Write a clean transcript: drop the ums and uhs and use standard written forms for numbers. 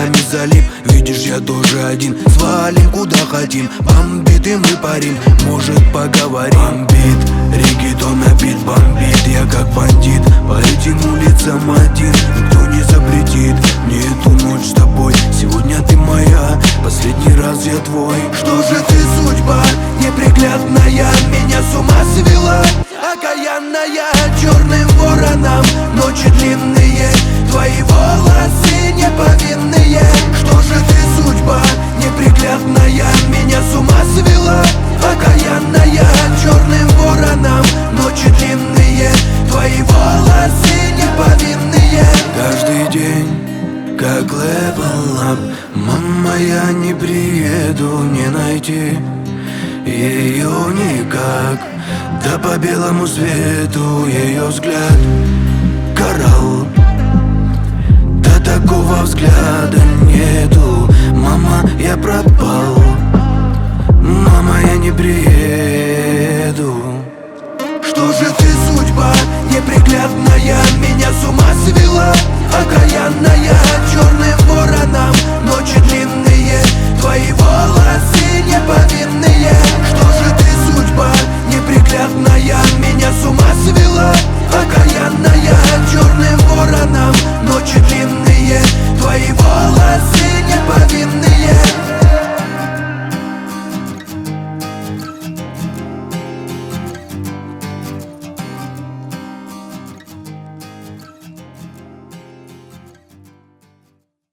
мыслями залип. Видишь, я тоже один, свалим куда хотим. Бомбит и мы парим, может поговорим. Бит, реггетон на бит бомбит. Я как бандит, по этим улицам один. Никто не запретит мне эту ночь с тобой. Сегодня ты моя, последний раз я твой. Что же ты, судьба неприглядная, меня с ума свела, окаянная. Черным вороном ночи длинные, твои волосы неповинные. Что же ты, судьба неприглядная, меня с ума свела, окаянная. Черным вороном ночи длинные, твои волосы неповинные. Каждый день как level up. Мама, я не приеду, не найти ее никак. Да по белому свету ее взгляд коралл. До такого взгляда